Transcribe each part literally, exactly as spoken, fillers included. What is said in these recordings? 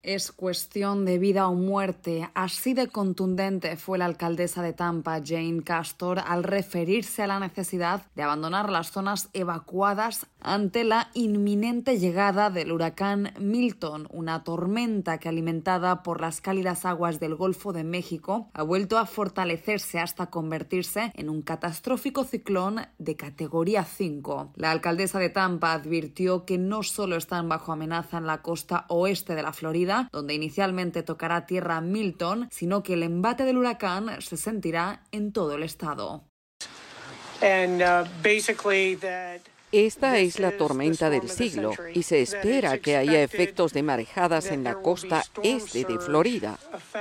Es cuestión de vida o muerte. Así de contundente fue la alcaldesa de Tampa, Jane Castor, al referirse a la necesidad de abandonar las zonas evacuadas ante la inminente llegada del huracán Milton, una tormenta que, alimentada por las cálidas aguas del Golfo de México, ha vuelto a fortalecerse hasta convertirse en un catastrófico ciclón de categoría cinco. La alcaldesa de Tampa advirtió que no solo están bajo amenaza en la costa oeste de la Florida, donde inicialmente tocará tierra Milton, sino que el embate del huracán se sentirá en todo el estado. And, uh, basically that... Esta es la tormenta del siglo y se espera que haya efectos de marejadas en la costa este de Florida.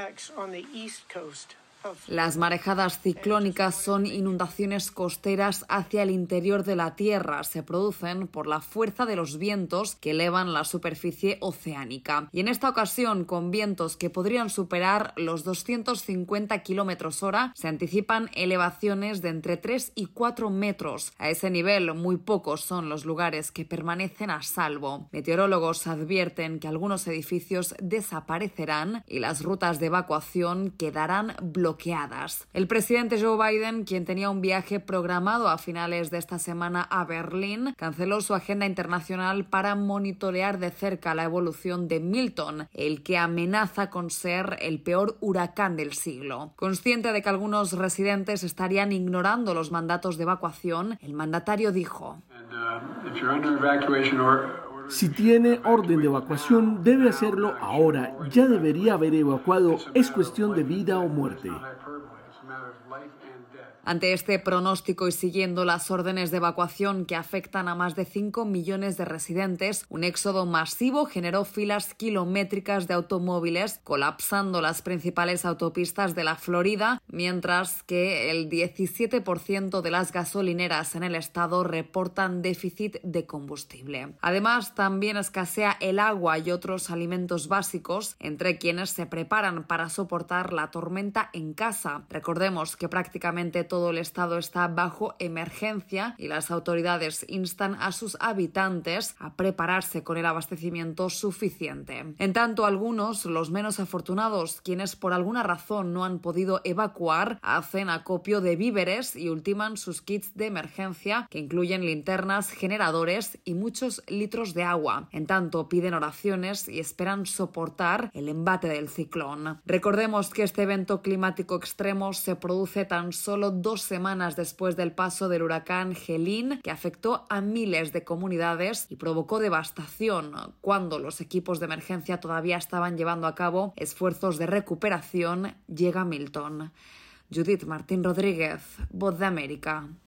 Las marejadas ciclónicas son inundaciones costeras hacia el interior de la Tierra. Se producen por la fuerza de los vientos que elevan la superficie oceánica. Y en esta ocasión, con vientos que podrían superar los doscientos cincuenta kilómetros hora, se anticipan elevaciones de entre tres y cuatro metros. A ese nivel, muy pocos son los lugares que permanecen a salvo. Meteorólogos advierten que algunos edificios desaparecerán y las rutas de evacuación quedarán bloqueadas. El presidente Joe Biden, quien tenía un viaje programado a finales de esta semana a Berlín, canceló su agenda internacional para monitorear de cerca la evolución de Milton, el que amenaza con ser el peor huracán del siglo. Consciente de que algunos residentes estarían ignorando los mandatos de evacuación, el mandatario dijo: Si tiene orden de evacuación, debe hacerlo ahora. Ya debería haber evacuado. Es cuestión de vida o muerte. Ante este pronóstico y siguiendo las órdenes de evacuación que afectan a más de cinco millones de residentes, un éxodo masivo generó filas kilométricas de automóviles, colapsando las principales autopistas de la Florida, mientras que el diecisiete por ciento de las gasolineras en el estado reportan déficit de combustible. Además, también escasea el agua y otros alimentos básicos entre quienes se preparan para soportar la tormenta en casa. Recordemos que prácticamente todo Todo el estado está bajo emergencia y las autoridades instan a sus habitantes a prepararse con el abastecimiento suficiente. En tanto, algunos, los menos afortunados, quienes por alguna razón no han podido evacuar, hacen acopio de víveres y ultiman sus kits de emergencia, que incluyen linternas, generadores y muchos litros de agua. En tanto, piden oraciones y esperan soportar el embate del ciclón. Recordemos que este evento climático extremo se produce tan solo dos semanas después del paso del huracán Helene, que afectó a miles de comunidades y provocó devastación, cuando los equipos de emergencia todavía estaban llevando a cabo esfuerzos de recuperación. Llega Milton. Judith Martín Rodríguez, Voz de América.